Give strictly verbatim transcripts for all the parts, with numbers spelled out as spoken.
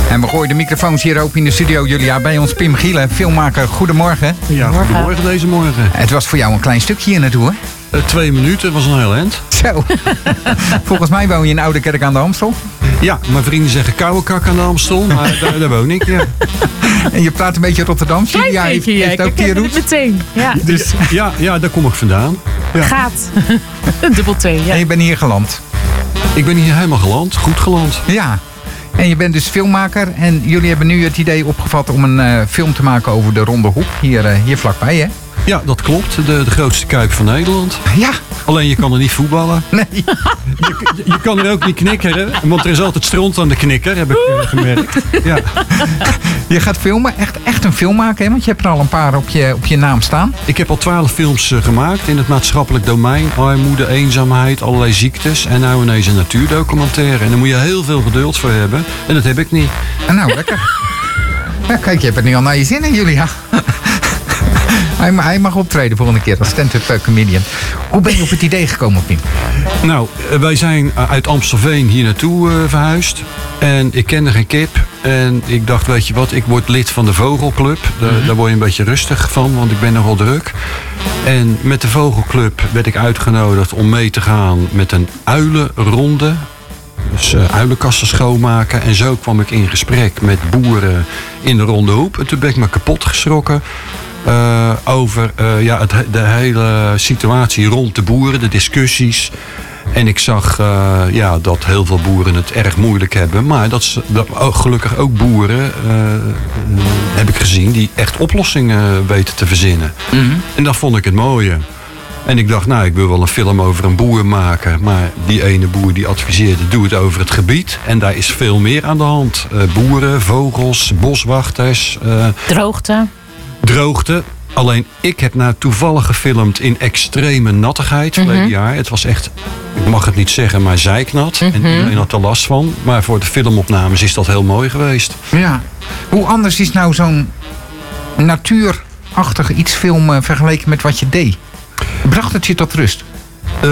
En we gooien de microfoons hier open in de studio, Julia. Bij ons Pim Gielen, filmmaker. Goedemorgen. Ja, goedemorgen deze morgen. Het was voor jou een klein stukje hier naartoe, hè? Uh, twee minuten, was een heel eind. Zo. Volgens mij woon je in Ouderkerk aan de Amstel. Ja, mijn vrienden zeggen Kouwekak aan de Amstel, maar daar, daar woon ik, ja. En je praat een beetje Rotterdams. Julia heeft, heeft ook die route. Meteen, ja. Dus, ja, ja, daar kom ik vandaan. Ja. Gaat. Dubbel twee, ja. En je bent hier geland. Ik ben hier helemaal geland, goed geland. Ja. En je bent dus filmmaker. En jullie hebben nu het idee opgevat om een uh, film te maken over de Ronde Hoep. Hier, uh, hier vlakbij, hè? Ja, dat klopt. De, de grootste kuip van Nederland. Ja. Alleen je kan er niet voetballen. Nee. Je, je kan er ook niet knikkeren. Want er is altijd stront aan de knikker, heb ik uh, gemerkt. Ja. Je gaat filmen. Echt, echt een film maken, hè? Want je hebt er al een paar op je, op je naam staan. Ik heb al twaalf films uh, gemaakt in het maatschappelijk domein. Armoede, eenzaamheid, allerlei ziektes. En nou ineens een natuurdocumentaire. En daar moet je heel veel geduld voor hebben. En dat heb ik niet. En nou, lekker. Ja, kijk, je hebt het nu al naar je zin, hè, Julia? Hij, hij mag optreden volgende keer als stand-up comedian. Hoe ben je op het idee gekomen, Pim? Nou, wij zijn uit Amstelveen hier naartoe uh, verhuisd. En ik kende geen kip. En ik dacht, weet je wat, ik word lid van de Vogelclub. De, mm-hmm. Daar word je een beetje rustig van, want ik ben nogal druk. En met de Vogelclub werd ik uitgenodigd om mee te gaan met een uilenronde. Dus uh, uilenkassen schoonmaken. En zo kwam ik in gesprek met boeren in de Ronde Hoep. En toen ben ik me kapot geschrokken. Uh, over uh, ja, het, de hele situatie rond de boeren, de discussies. En ik zag uh, ja, dat heel veel boeren het erg moeilijk hebben. Maar dat, ze, dat ook, gelukkig ook boeren, uh, heb ik gezien, die echt oplossingen weten te verzinnen. Mm-hmm. En dat vond ik het mooie. En ik dacht, nou, ik wil wel een film over een boer maken. Maar die ene boer die adviseerde, doe het over het gebied. En daar is veel meer aan de hand. Uh, boeren, vogels, boswachters. Uh, Droogte. Droogte. Alleen ik heb nou toevallig gefilmd in extreme nattigheid verleden mm-hmm. jaar. Het was echt, ik mag het niet zeggen, maar zeiknat. Mm-hmm. En iedereen had er last van. Maar voor de filmopnames is dat heel mooi geweest. Ja. Hoe anders is nou zo'n natuurachtig iets filmen vergeleken met wat je deed? Bracht het je tot rust? Uh,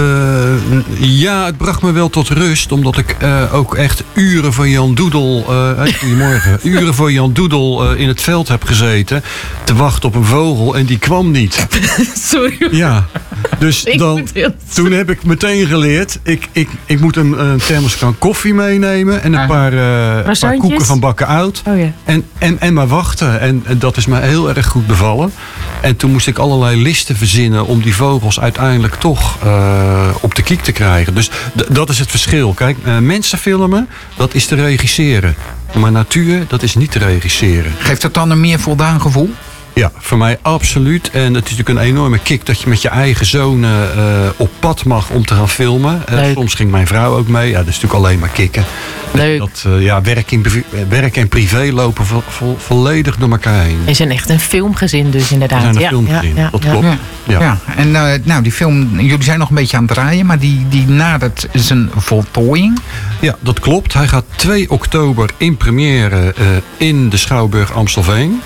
ja, het bracht me wel tot rust. Omdat ik uh, ook echt uren voor Jan Doedel... Uh, hey, goedemorgen. Uren voor Jan Doedel uh, in het veld heb gezeten. Te wachten op een vogel. En die kwam niet. Sorry. Ja. Dus dan, toen heb ik meteen geleerd. Ik, ik, ik moet een, een thermoskan koffie meenemen. En een ah. paar, uh, paar koeken van Bakken Oud. Oh, ja. en, en, en maar wachten. En, en dat is me heel erg goed bevallen. En toen moest ik allerlei listen verzinnen. Om die vogels uiteindelijk toch... Uh, Uh, op de kiek te krijgen. Dus d- dat is het verschil. Kijk, uh, mensen filmen, dat is te regisseren. Maar natuur, dat is niet te regisseren. Geeft dat dan een meer voldaan gevoel? Ja, voor mij absoluut. En het is natuurlijk een enorme kick dat je met je eigen zonen uh, op pad mag om te gaan filmen. Uh, soms ging mijn vrouw ook mee. Ja, dat is natuurlijk alleen maar kicken. Leuk. Dat, uh, ja, werk, in, werk en privé lopen vo, vo, volledig door elkaar heen. We zijn echt een filmgezin dus inderdaad. We zijn een ja, filmgezin, ja, ja, dat ja. klopt. Ja. Ja. Ja. En uh, nou, die film, jullie zijn nog een beetje aan het draaien, maar die, die nadert zijn voltooiing. Ja, dat klopt. Hij gaat twee oktober in première uh, in de Schouwburg Amstelveen.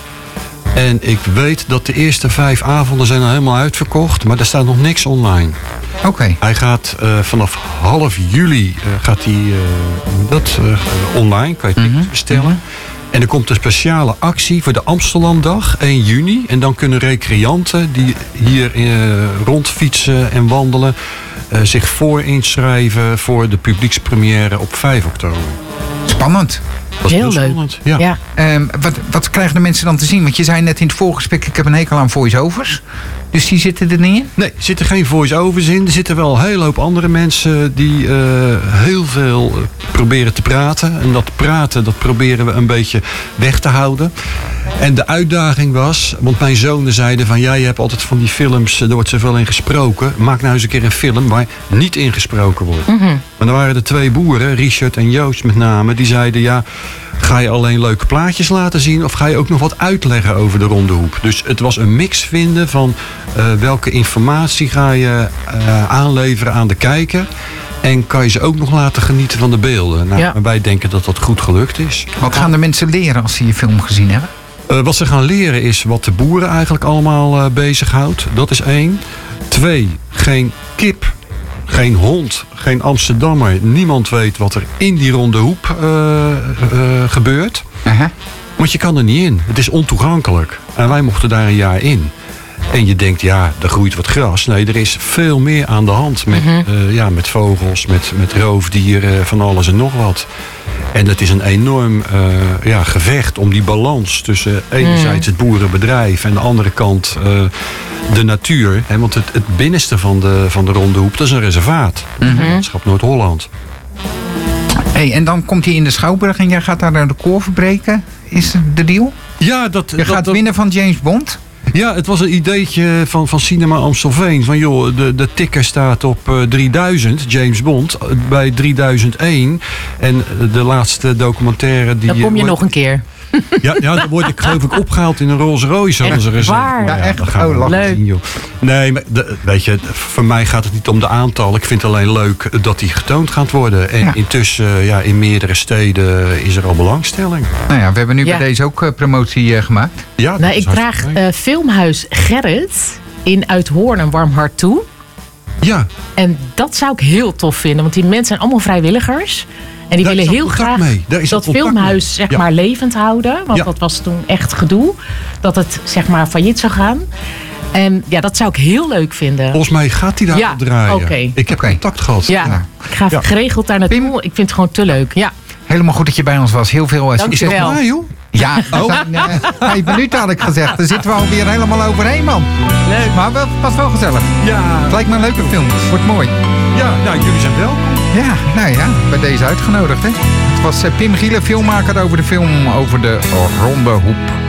En ik weet dat de eerste vijf avonden zijn al helemaal uitverkocht. Maar er staat nog niks online. Oké. Okay. Hij gaat uh, vanaf half juli uh, gaat hij, uh, dat uh, online. Kan je het mm-hmm. bestellen. Mm-hmm. En er komt een speciale actie voor de Amstellanddag, één juni. En dan kunnen recreanten die hier uh, rondfietsen en wandelen... Uh, zich voor inschrijven voor de publiekspremière op vijf oktober. Spannend. Dat is heel leuk. Spannend, ja. Ja. Um, wat, wat krijgen de mensen dan te zien? Want je zei net in het voorgesprek, ik heb een hekel aan voice-overs. Dus die zitten er niet in? Nee, er zitten geen voice-overs in. Er zitten wel een hele hoop andere mensen die uh, heel veel uh, proberen te praten. En dat praten, dat proberen we een beetje weg te houden. En de uitdaging was, want mijn zonen zeiden van... ja, je hebt altijd van die films, er wordt zoveel in gesproken. Maak nou eens een keer een film waar niet in gesproken wordt. Mm-hmm. Maar dan waren er twee boeren, Richard en Joost met name, die zeiden... ja, ga je alleen leuke plaatjes laten zien of ga je ook nog wat uitleggen over de Ronde Hoep? Dus het was een mix vinden van uh, welke informatie ga je uh, aanleveren aan de kijker... en kan je ze ook nog laten genieten van de beelden. Nou, ja. Wij denken dat dat goed gelukt is. Wat gaan de mensen leren als ze je film gezien hebben? Uh, wat ze gaan leren is wat de boeren eigenlijk allemaal uh, bezighoudt. Dat is één. Twee, geen kip, geen hond, geen Amsterdammer. Niemand weet wat er in die Ronde Hoep uh, uh, gebeurt. Uh-huh. Want je kan er niet in. Het is ontoegankelijk. En wij mochten daar een jaar in. En je denkt, ja, er groeit wat gras. Nee, er is veel meer aan de hand. Met, Mhm. uh, ja, met vogels, met, met roofdieren, van alles en nog wat. En het is een enorm uh, ja, gevecht om die balans tussen enerzijds het boerenbedrijf en de andere kant uh, de natuur. Hè, want het, het binnenste van de, van de Ronde Hoep, dat is een reservaat. Mhm. Het landschap Noord-Holland. Hey, en dan komt hij in de Schouwburg en jij gaat daar een record verbreken. Is de deal? Ja, dat, Je dat, gaat dat- winnen van James Bond. Ja, het was een ideetje van, van Cinema Amstelveen. Van joh, de, de ticker staat op uh, drieduizend, James Bond, uh, bij drieduizend één. En uh, de laatste documentaire die... Dan kom je wordt- nog een keer. Ja, ja, dan word ik geloof ik opgehaald in een Rolls Royce. hadden ze Echt gezegd. waar? Maar Ja, echt? dan gaan we Oh, wel leuk. zien, joh. Nee, maar de, weet je, voor mij gaat het niet om de aantallen. Ik vind het alleen leuk dat die getoond gaat worden. En Ja. intussen, uh, ja, in meerdere steden is er al belangstelling. Nou ja, we hebben nu Ja. bij deze ook eh, promotie eh, gemaakt. Ja, dat Nou, is ik draag hartstikke eh, Filmhuis Gerrit in Uithoorn een warm hart toe. leuk. Ja, En dat zou ik heel tof vinden. Want die mensen zijn allemaal vrijwilligers. En die Daar is willen al heel contact graag mee. Daar is al dat contact filmhuis mee. zeg Ja. maar levend houden. Want Ja. dat was toen echt gedoe. Dat het zeg maar failliet zou gaan. En ja, dat zou ik heel leuk vinden. volgens mij gaat hij daar Ja, op draaien. oké. Ik heb Oké. contact gehad. Ja, Ja. ik ga Ja. geregeld daar naartoe. Pim? Ik vind het gewoon te leuk. Ja, Helemaal goed dat je bij ons was. Heel veel uh, Dank je succes. wel. Ah, joh. Ja, we zijn, eh, vijf minuten had ik gezegd. Daar zitten we alweer helemaal overheen, man. leuk. Maar wel, was wel gezellig. Ja, Het lijkt me een leuke film. Wordt mooi. ja, nou, jullie zijn welkom. Ja, nou ja, bij deze uitgenodigd, hè. Het was eh, Pim Gielen, filmmaker over de film over de Ronde Hoep.